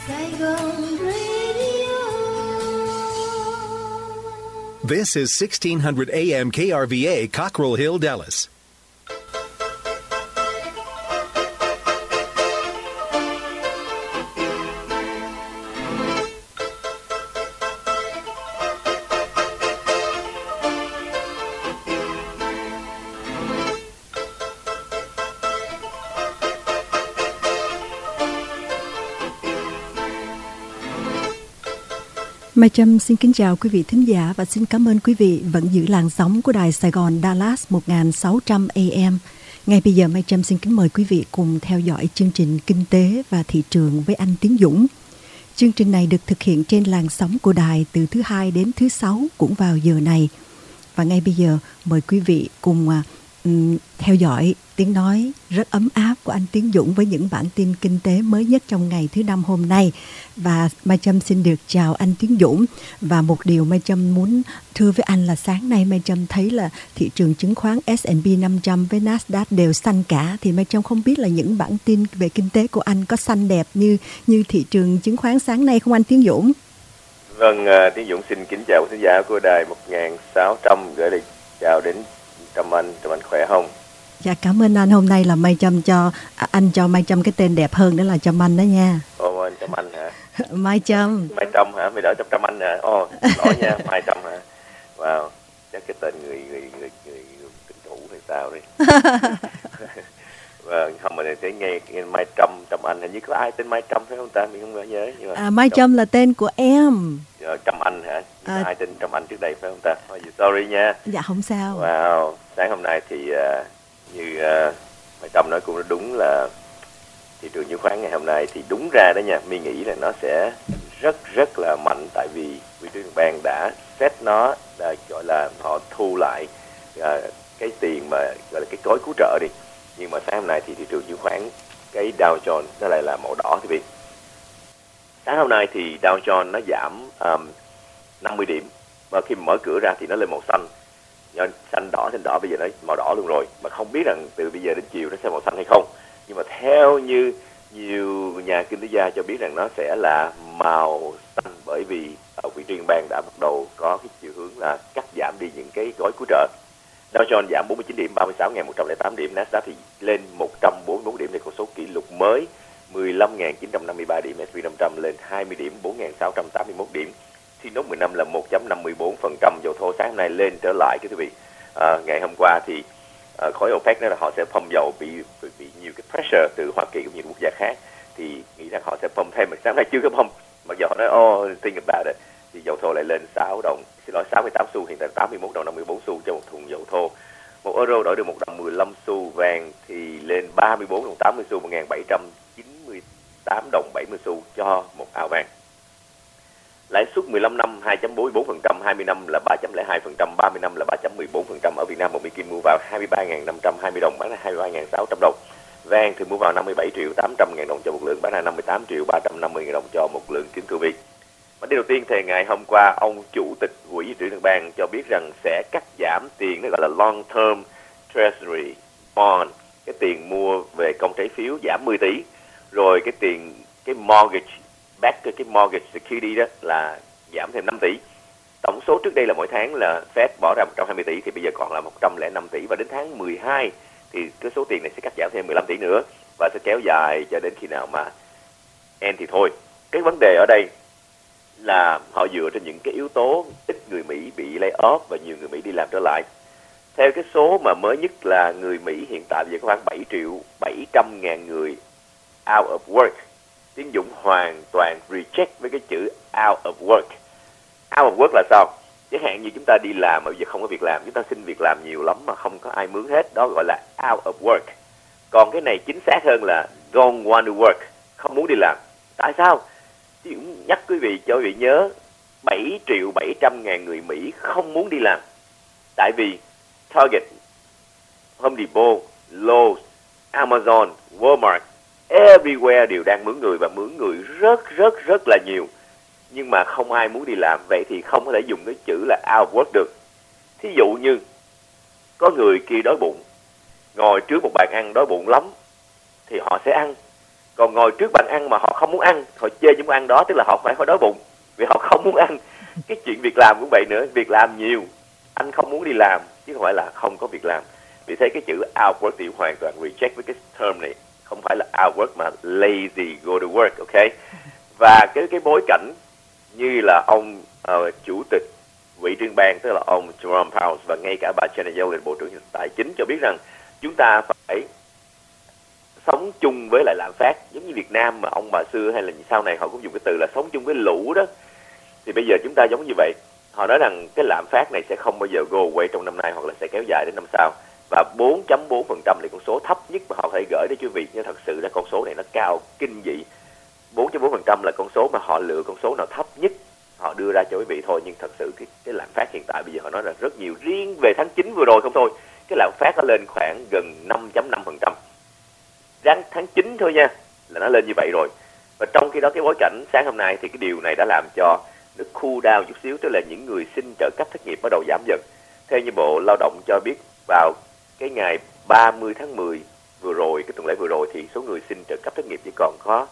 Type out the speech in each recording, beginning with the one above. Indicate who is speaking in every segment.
Speaker 1: Saigon Radio.
Speaker 2: This is 1600 AM KRVA, Cockrell Hill, Dallas.
Speaker 3: Mai Trâm xin kính chào quý vị thính giả và xin cảm ơn quý vị vẫn giữ làn sóng của đài Sài Gòn Dallas 1600 AM. Ngay bây giờ Mai Trâm xin kính mời quý vị cùng theo dõi chương trình Kinh tế và Thị trường với anh Tiến Dũng. Chương trình này được thực hiện trên làn sóng của đài từ thứ Hai đến thứ Sáu cũng vào giờ này. Và ngay bây giờ mời quý vị cùng theo dõi tiếng nói rất ấm áp của anh Tiến Dũng với những bản tin kinh tế mới nhất trong ngày thứ Năm hôm nay. Và Mai Trâm xin được chào anh Tiến Dũng. Và một điều Mai Trâm muốn thưa với anh là sáng nay Mai Trâm thấy là thị trường chứng khoán S&P 500 với Nasdaq đều xanh cả. Thì Mai Trâm không biết là những bản tin về kinh tế của anh có xanh đẹp như thị trường chứng khoán sáng nay không anh Tiến Dũng?
Speaker 4: Vâng, Tiến Dũng xin kính chào quý khán giả của đài 1600, gửi lời chào đến Trâm Anh khỏe không?
Speaker 3: Dạ cảm ơn anh. Hôm nay là Mai Trâm anh cho Mai Trâm cái tên đẹp hơn, đó là Trâm Anh đó nha.
Speaker 4: Ồ, anh Trâm Anh hả?
Speaker 3: Mai Trâm.
Speaker 4: Mai Trâm hả? Mày đỡ Trâm Anh hả? Ồ, nói nha, Mai Trâm hả? Wow, chắc cái tên người tình thủ hay sao đi. Vâng, không mà thấy nghe Mai Trâm Anh, hình như có ai tên Mai Trâm phải không ta? Mình không nhớ. Nhưng mà
Speaker 3: Mai Trâm là tên của em.
Speaker 4: Trâm Anh hả? Ai tên Trâm Anh trước đây phải không ta? Sorry nha.
Speaker 3: Dạ không sao.
Speaker 4: Wow, sáng hôm nay thì như Mai Trâm nói cũng đúng là thị trường chứng khoán ngày hôm nay thì đúng ra đó nha, mình nghĩ là nó sẽ rất là mạnh, tại vì vị trí liên bang đã set nó gọi là họ thu lại cái tiền mà gọi là cái gói cứu trợ đi. Nhưng mà sáng hôm nay thì thị trường chứng khoán cái Dow Jones nó lại là màu đỏ thì vì sáng hôm nay thì Dow Jones nó giảm 50 điểm, và khi mà mở cửa ra thì nó lên màu xanh. Xanh đỏ bây giờ nó màu đỏ luôn rồi, mà không biết rằng từ bây giờ đến chiều nó sẽ màu xanh hay không. Nhưng mà theo như nhiều nhà kinh tế gia cho biết rằng nó sẽ là màu xanh, bởi vì vị trí liên bang đã bắt đầu có cái chiều hướng là cắt giảm đi những cái gói cứu trợ. Dow Jones giảm 49 điểm, 36.108 điểm, Nasdaq thì lên 141 điểm để con số kỷ lục mới 15.953 điểm, S&P 500 lên 20 điểm, 4.681 điểm. Thì nốt 15 là 1.54%. Dầu thô sáng hôm nay lên trở lại cái quý vị. Ngày hôm qua thì khối OPEC đó là họ sẽ pump dầu bị nhiều cái pressure từ Hoa Kỳ cũng như quốc gia khác, thì nghĩ rằng họ sẽ pump thêm, mà sáng nay chưa có pump, mặc dù họ nói think about it, thì dầu thô lại lên 68 xu, hiện tại 81 đồng 54 xu cho một thùng dầu thô. Một euro đổi được 1 đồng 15 xu, vàng thì lên 34 đồng 80 xu, 1.798 đồng 70 xu cho một ao vàng. Lãi suất 15 năm 2.44%, 20 năm là 3.02%, 30 năm là 3.14%. Ở Việt Nam một Mỹ Kim mua vào 23.520 đồng, bán ra 23.600 đồng. Vàng thì mua vào 57.800.000 đồng cho một lượng, bán ra 58.350.000 đồng cho một lượng, kính thưa quý vị. Bản tin đầu tiên thì ngày hôm qua, ông chủ tịch Quỹ dự trữ liên bang cho biết rằng sẽ cắt giảm tiền, nó gọi là long term treasury bond, cái tiền mua về công trái phiếu giảm 10 tỷ, rồi cái mortgage security đó là giảm thêm 5 tỷ. Tổng số trước đây là mỗi tháng là Fed bỏ ra 120 tỷ thì bây giờ còn là 105 tỷ, và đến tháng 12 thì cái số tiền này sẽ cắt giảm thêm 15 tỷ nữa, và sẽ kéo dài cho đến khi nào mà end thì thôi. Cái vấn đề ở đây là họ dựa trên những cái yếu tố ít người Mỹ bị lay off và nhiều người Mỹ đi làm trở lại. Theo cái số mà mới nhất là người Mỹ hiện tại bây giờ có khoảng 7.700.000 người out of work. Tiến Dũng hoàn toàn reject với cái chữ out of work. Out of work là sao? Chẳng hạn như chúng ta đi làm mà bây giờ không có việc làm, chúng ta xin việc làm nhiều lắm mà không có ai mướn hết, đó gọi là out of work. Còn cái này chính xác hơn là don't want to work, không muốn đi làm. Tại sao? Tiến Dũng nhắc quý vị cho quý vị nhớ 7.700.000 người Mỹ không muốn đi làm. Tại vì Target, Home Depot, Lowe's, Amazon, Walmart, everywhere đều đang mướn người, và mướn người rất là nhiều, nhưng mà không ai muốn đi làm. Vậy thì không có thể dùng cái chữ là out of work được. Thí dụ như có người kia đói bụng, ngồi trước một bàn ăn đói bụng lắm thì họ sẽ ăn, Còn ngồi trước bàn ăn mà họ không muốn ăn, họ chê những món ăn đó, tức là họ phải đói bụng vì họ không muốn ăn. Cái chuyện việc làm cũng vậy nữa, việc làm nhiều, anh không muốn đi làm chứ không phải là không có việc làm. Vì thế cái chữ outwork thì hoàn toàn reject với cái term này, không phải là outwork mà lazy go to work, ok? Và cái bối cảnh như là ông chủ tịch Ủy liên bang, tức là ông Jerome Powell, và ngay cả bà Janet Yellen, bộ trưởng tài chính, cho biết rằng chúng ta phải sống chung với lại lạm phát, giống như Việt Nam mà ông bà xưa hay là sau này họ cũng dùng cái từ là sống chung với lũ đó. Thì bây giờ chúng ta giống như vậy. Họ nói rằng cái lạm phát này sẽ không bao giờ go away trong năm nay hoặc là sẽ kéo dài đến năm sau. Và 4.4% là con số thấp nhất mà họ có thể gửi đến quý vị, nhưng thật sự là con số này nó cao kinh dị. 4.4% là con số mà họ lựa con số nào thấp nhất họ đưa ra cho quý vị thôi, nhưng thật sự cái lạm phát hiện tại bây giờ họ nói là rất nhiều. Riêng về tháng 9 vừa rồi không thôi, cái lạm phát nó lên khoảng gần 5.5%. Tháng 9 thôi nha là nó lên như vậy rồi. Và trong khi đó cái bối cảnh sáng hôm nay thì cái điều này đã làm cho nó cool down chút xíu, tức là những người xin trợ cấp thất nghiệp bắt đầu giảm dần. Theo như Bộ Lao động cho biết, vào cái ngày 30 tháng 10 vừa rồi, cái tuần lễ vừa rồi, thì số người xin trợ cấp thất nghiệp chỉ còn có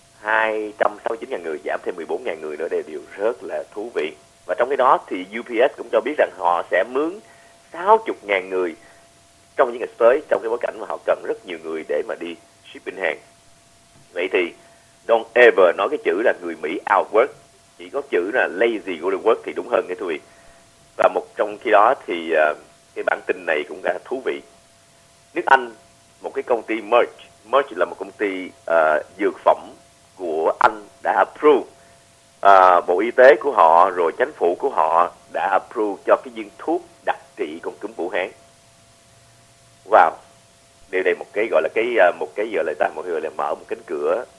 Speaker 4: 269.000 người, giảm thêm 14.000 người nữa. Đây điều rất là thú vị. Và trong cái đó thì UPS cũng cho biết rằng họ sẽ mướn 60.000 người trong những ngày tới, trong cái bối cảnh mà họ cần rất nhiều người để mà đi shipping hàng. Vậy thì don't ever nói cái chữ là người Mỹ outwork, chỉ có chữ là lazy go to work thì đúng hơn cái quý vị. Và trong khi đó thì cái bản tin này cũng khá thú vị. Nước Anh, một cái công ty Merck là một công ty dược phẩm của Anh đã approve, Bộ Y tế của họ rồi chính phủ của họ đã approve cho cái viên thuốc đặc trị con cúm Vũ Hán. Wow, đây một cái gọi là một cái gọi là mở một cánh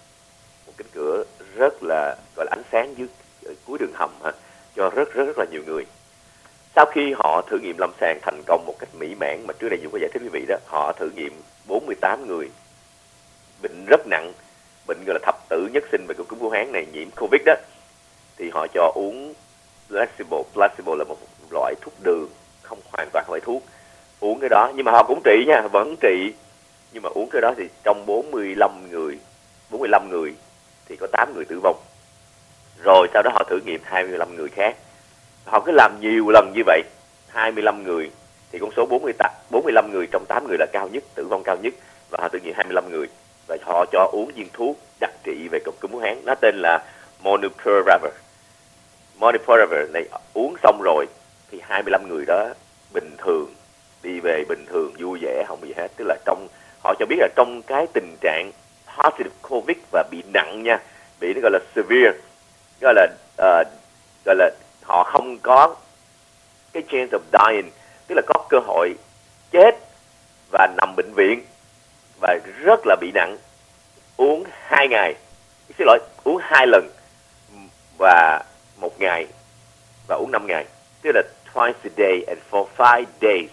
Speaker 4: cửa rất là gọi là ánh sáng dưới cuối đường hầm cho rất là nhiều người. Sau khi họ thử nghiệm lâm sàng thành công một cách mỹ mãn, mà trước đây Dũng có giải thích quý vị đó, họ thử nghiệm 48 người bệnh rất nặng, bệnh gọi là thập tử nhất sinh về con cúm Vũ Hán này, nhiễm Covid đó, thì họ cho uống placebo là một loại thuốc đường, không hoàn toàn không phải thuốc. Uống cái đó nhưng mà họ cũng trị nha, vẫn trị, nhưng mà uống cái đó thì trong 45 người thì có 8 người tử vong. Rồi sau đó họ thử nghiệm 25 người khác. Họ cứ làm nhiều lần như vậy, 25 người thì con số 45 người trong 8 người là cao nhất, tử vong cao nhất, và họ thử nghiệm 25 người và họ cho uống viên thuốc đặc trị về con cúm Vũ Hán, nó tên là Molnupiravir. Molnupiravir này uống xong rồi thì 25 người đó bình thường, đi về bình thường, vui vẻ, không bị hết. Tức là họ cho biết là trong cái tình trạng positive COVID và bị nặng nha, bị nó gọi là severe, gọi là họ không có cái chance of dying, tức là có cơ hội chết và nằm bệnh viện và rất là bị nặng, uống uống 2 lần và 1 ngày và uống 5 ngày, tức là twice a day and for 5 days,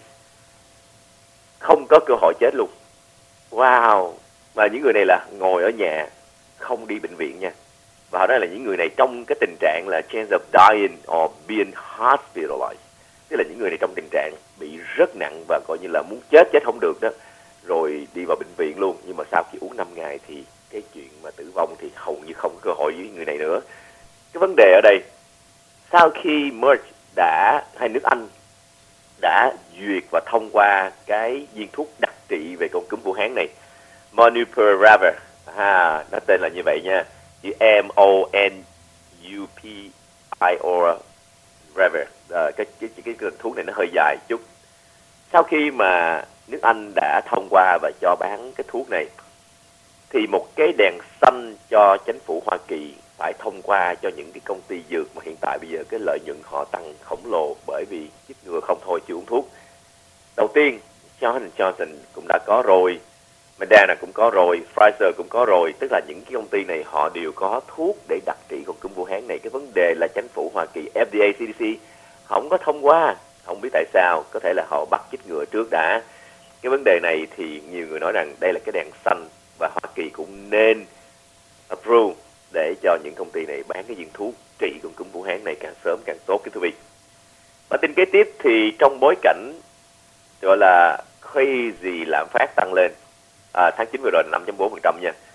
Speaker 4: không có cơ hội chết luôn. Wow. Và những người này là ngồi ở nhà, không đi bệnh viện nha. Và họ nói là những người này trong cái tình trạng là chance of dying or being hospitalized, tức là những người này trong tình trạng bị rất nặng và coi như là muốn chết không được đó, rồi đi vào bệnh viện luôn. Nhưng mà sau khi uống 5 ngày thì cái chuyện mà tử vong thì hầu như không có cơ hội với người này nữa. Cái vấn đề ở đây, sau khi Merck hay nước Anh đã duyệt và thông qua cái viên thuốc đặc trị về con cúm Vũ Hán này, Molnupiravir, nó tên là như vậy nha, chữ Molnupiravir. Cái thuốc này nó hơi dài chút. Sau khi mà nước Anh đã thông qua và cho bán cái thuốc này, thì một cái đèn xanh cho chính phủ Hoa Kỳ phải thông qua cho những cái công ty dược mà hiện tại bây giờ cái lợi nhuận họ tăng khổng lồ bởi vì chích ngừa không thôi chưa uống thuốc. Đầu tiên, Johnson cũng đã có rồi, Moderna cũng có rồi, Pfizer cũng có rồi, tức là những cái công ty này họ đều có thuốc để đặc trị con cúm Vũ Hán này. Cái vấn đề là chính phủ Hoa Kỳ, FDA, CDC không có thông qua, không biết tại sao, có thể là họ bắt chích ngừa trước đã. Cái vấn đề này thì nhiều người nói rằng đây là cái đèn xanh và Hoa Kỳ cũng nên approve để cho những công ty này bán cái viên thuốc trị con cúm Vũ Hán này càng sớm càng tốt, kính thưa quý vị. Và tin kế tiếp thì trong bối cảnh gọi là crazy lạm phát tăng lên, tháng 9 vừa rồi là 5.4% nha,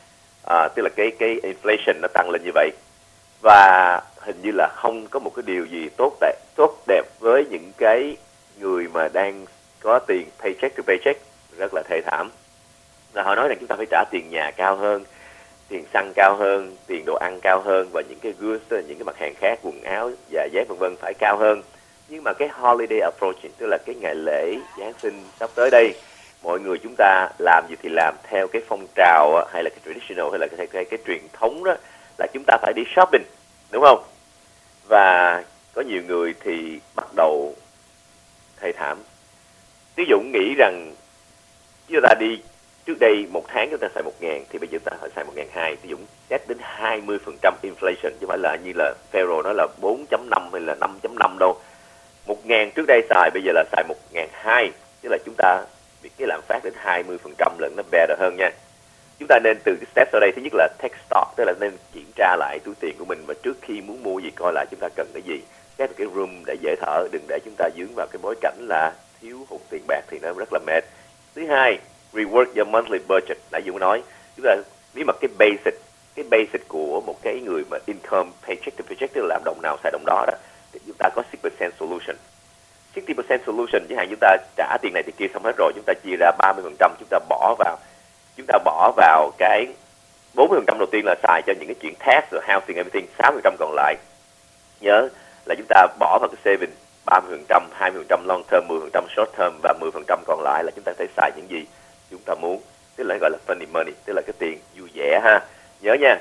Speaker 4: tức là cái inflation nó tăng lên như vậy, và hình như là không có một cái điều gì tốt đẹp với những cái người mà đang có tiền paycheck to paycheck, rất là thê thảm. Là họ nói rằng chúng ta phải trả tiền nhà cao hơn, tiền xăng cao hơn, tiền đồ ăn cao hơn, và những cái goods, những cái mặt hàng khác, quần áo, giày dép vân vân phải cao hơn. Nhưng mà cái holiday approaching, tức là cái ngày lễ Giáng sinh sắp tới đây, mọi người chúng ta làm gì thì làm theo cái phong trào hay là cái traditional hay là cái truyền thống đó, là chúng ta phải đi shopping, đúng không? Và có nhiều người thì bắt đầu thê thảm. Ví dụ nghĩ rằng chúng ta đi trước đây một tháng chúng ta xài 1.000 thì bây giờ chúng ta phải xài 1.200, ví dụ xét đến 20% inflation, chứ không phải là như là Pharaoh nói là 4.5 hay là 5.5 đâu. 1.000 trước đây xài, bây giờ là xài 1.200, tức là chúng ta bị cái lạm phát đến 20% lần, nó better hơn nha. Chúng ta nên từ cái step sau đây, thứ nhất là take stock, tức là nên kiểm tra lại túi tiền của mình, và trước khi muốn mua gì coi lại chúng ta cần cái gì, xét cái room để dễ thở, đừng để chúng ta dướng vào cái bối cảnh là thiếu hụt tiền bạc thì nó rất là mệt. Thứ hai, rework your monthly budget. Nãy Dũng nói, chúng ta nếu mà cái basic của một cái người mà income paycheck to paycheck, tức là làm đồng nào xài đồng đó, thì chúng ta có 6% solution. 60% solution, chẳng hạn chúng ta trả tiền này thì kia xong hết rồi, chúng ta chia ra 30%, chúng ta bỏ vào cái 40% đầu tiên là xài cho những cái chuyện tax rồi housing everything, 60% còn lại nhớ là chúng ta bỏ vào cái saving 30%, 20% long term, 10% short term, và 10% còn lại là chúng ta sẽ xài những gì chúng ta muốn, tức là gọi là funny money, tức là cái tiền vui vẻ ha, nhớ nha.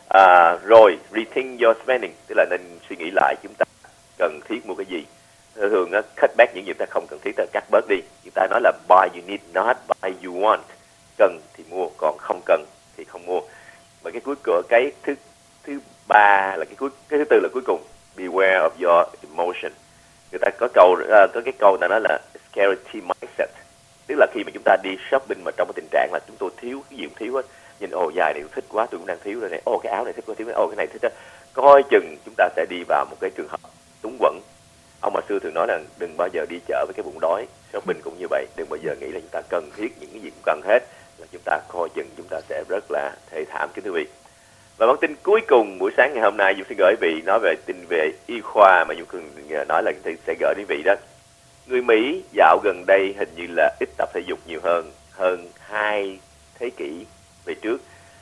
Speaker 4: Rồi rethink your spending, tức là nên suy nghĩ lại chúng ta cần thiết mua cái gì. Thường cut back những gì chúng ta không cần thiết, ta cắt bớt đi. Chúng ta nói là buy you need, not buy you want. Cần thì mua, còn không cần thì không mua. Và cái cái thứ ba là cái thứ tư là cuối cùng, beware of your emotion. Người ta có cái câu ta nói là scarcity mindset, tức là khi mà chúng ta đi shopping mà trong cái tình trạng là chúng tôi thiếu cái gì cũng thiếu hết, nhìn dài này thích quá tôi cũng đang thiếu rồi này, cái áo này thích quá thiếu, cái này thích đó, coi chừng chúng ta sẽ đi vào một cái trường hợp túng quẫn. Ông bà xưa thường nói là đừng bao giờ đi chợ với cái bụng đói, shopping cũng như vậy, đừng bao giờ nghĩ là chúng ta cần thiết những cái gì cũng cần hết, là chúng ta coi chừng chúng ta sẽ rất là thê thảm, kính thưa quý vị. Và bản tin cuối cùng buổi sáng ngày hôm nay, Dung sẽ gửi vị nói về tin về y khoa mà Dung nói là sẽ gửi đến vị đó. Người Mỹ dạo gần đây hình như là ít tập thể dục nhiều hơn 2 thế kỷ về trước.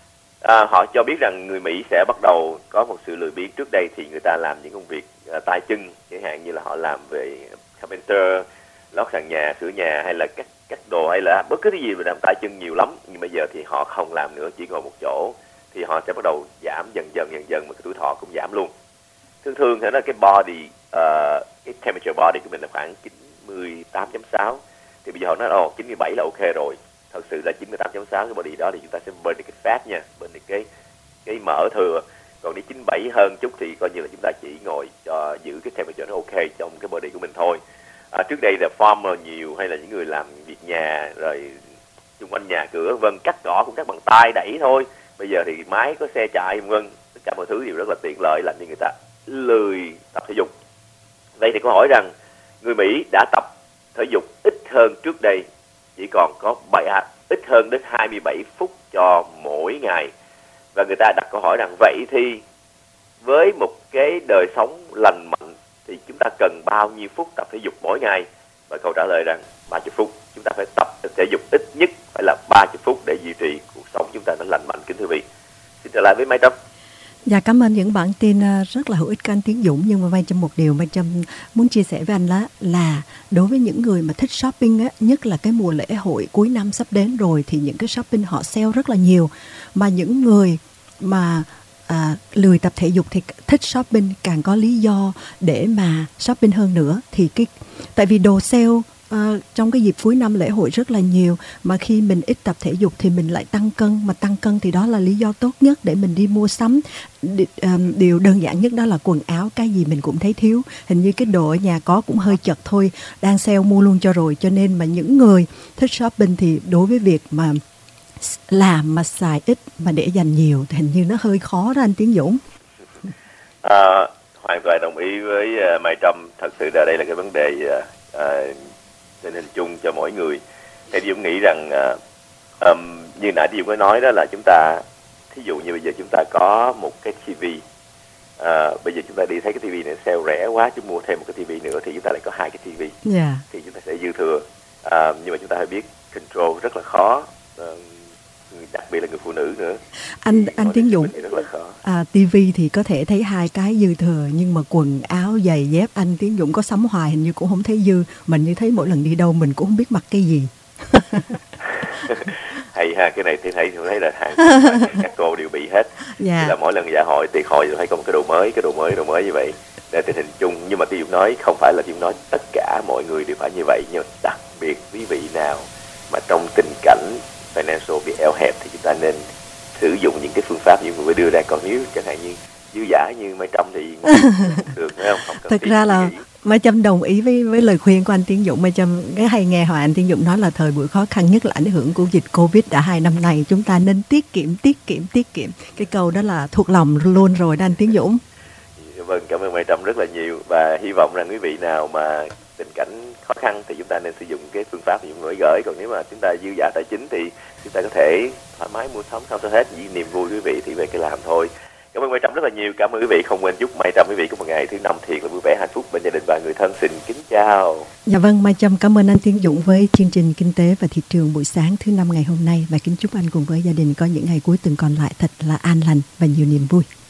Speaker 4: Họ cho biết rằng người Mỹ sẽ bắt đầu có một sự lười biếng. Trước đây thì người ta làm những công việc tay chân, chẳng hạn như là họ làm về carpenter, lót sàn nhà, sửa nhà, hay là cắt đồ, hay là bất cứ cái gì mà làm tay chân nhiều lắm. Nhưng bây giờ thì họ không làm nữa, chỉ ngồi một chỗ, thì họ sẽ bắt đầu giảm dần dần mà cái tuổi thọ cũng giảm luôn. Thường thì nó cái body, cái temperature body của mình là khoảng 98.6, thì bây giờ họ nói 97 là ok rồi. Thật sự là 98.6 cái body đó thì chúng ta sẽ burn được cái fat nha, burn được cái mỡ thừa. Còn đi 97 hơn chút thì coi như là chúng ta chỉ ngồi cho giữ cái temperature nó ok trong cái body của mình thôi. Trước đây là farmer nhiều, hay là những người làm việc nhà rồi xung quanh nhà cửa cắt cỏ cũng cắt bằng tay đẩy thôi. Bây giờ thì máy có xe chạy tất cả mọi thứ đều rất là tiện lợi, làm cho người ta lười tập thể dục. Vậy thì câu hỏi rằng người Mỹ đã tập thể dục ít hơn trước đây, chỉ còn có ít hơn đến 27 phút cho mỗi ngày. Và người ta đặt câu hỏi rằng vậy thì với một cái đời sống lành mạnh thì chúng ta cần bao nhiêu phút tập thể dục mỗi ngày? Và câu trả lời rằng 30 phút. Chúng ta phải tập thể dục ít nhất phải là 30 phút để duy trì cuộc sống chúng ta nó lành mạnh, kính thưa quý vị. Xin trở lại với Mai Trâm.
Speaker 3: Dạ, cảm ơn những bản tin rất là hữu ích của anh Tiến Dũng. Nhưng mà Mai Trâm một điều Mai Trâm muốn chia sẻ với anh là đối với những người mà thích shopping á, nhất là cái mùa lễ hội cuối năm sắp đến rồi, thì những cái shopping họ sale rất là nhiều. Mà những người mà lười tập thể dục thì thích shopping càng có lý do để mà shopping hơn nữa. Thì tại vì đồ sale trong cái dịp cuối năm lễ hội rất là nhiều, mà khi mình ít tập thể dục thì mình lại tăng cân, mà tăng cân thì đó là lý do tốt nhất để mình đi mua sắm. Điều đơn giản nhất đó là quần áo, cái gì mình cũng thấy thiếu, hình như cái đồ ở nhà có cũng hơi chật thôi, đang sale mua luôn cho rồi. Cho nên mà những người thích shopping thì đối với việc mà làm mà xài ít mà để dành nhiều thì hình như nó hơi khó đó anh Tiến Dũng.
Speaker 4: Hoàn toàn đồng ý với Mai Trâm. Thật sự là đây là cái vấn đề tình hình chung cho mỗi người. Thì Dũng nghĩ rằng như nãy Dũng có nói đó là chúng ta thí dụ như bây giờ chúng ta có một cái TV, bây giờ chúng ta đi thấy cái TV này sale rẻ quá, chúng mua thêm một cái TV nữa thì chúng ta lại có 2 cái TV, thì chúng ta sẽ dư thừa. Nhưng mà chúng ta phải biết control rất là khó, đặc biệt là người phụ nữ nữa.
Speaker 3: Anh Tiến Dũng,
Speaker 4: rất là khó.
Speaker 3: TV thì có thể thấy 2 cái dư thừa, nhưng mà quần áo giày dép anh Tiến Dũng có sắm hoài hình như cũng không thấy dư. Mình như thấy mỗi lần đi đâu mình cũng không biết mặc cái gì.
Speaker 4: Hay ha, cái này thì thấy là các cô đều bị hết. Là mỗi lần dạ hội tiệc hội thấy có một cái đồ mới như vậy. Đây tình hình chung, nhưng mà Tiến Dũng nói không phải là Tiến Dũng nói tất cả mọi người đều phải như vậy, nhưng mà đặc biệt quý vị nào mà trong tình cảnh financial bị eo hẹp thì chúng ta nên sử dụng những cái phương pháp như vừa đưa ra. Còn nếu chẳng hạn như dư dả như Mai Trâm thì được, phải không?
Speaker 3: Thực ra là Mai Trâm đồng ý với lời khuyên của anh Tiến Dũng. Mai Trâm hay nghe hỏi anh Tiến Dũng nói là thời buổi khó khăn nhất là ảnh hưởng của dịch Covid đã 2 năm nay, chúng ta nên tiết kiệm. Cái câu đó là thuộc lòng luôn rồi đó anh Tiến Dũng.
Speaker 4: Vâng, cảm ơn Mai Trâm rất là nhiều, và hy vọng rằng quý vị nào mà tình cảnh khó khăn thì chúng ta nên sử dụng cái phương pháp như mới gửi. Còn nếu mà chúng ta dư dả tài chính thì chúng ta có thể thoải mái mua sắm sao hết, vì niềm vui quý vị thì về cái làm thôi. Cảm ơn Mai Trâm rất là nhiều. Cảm ơn quý vị. Không quên chúc Mai Trâm quý vị có một ngày thứ 5 thiệt là vui vẻ hạnh phúc bên gia đình và người thân. Xin kính chào.
Speaker 3: Dạ vâng, Mai Trâm cảm ơn anh Tiến Dũng với chương trình Kinh tế và Thị trường buổi sáng thứ 5 ngày hôm nay, và kính chúc anh cùng với gia đình có những ngày cuối tuần còn lại thật là an lành và nhiều niềm vui.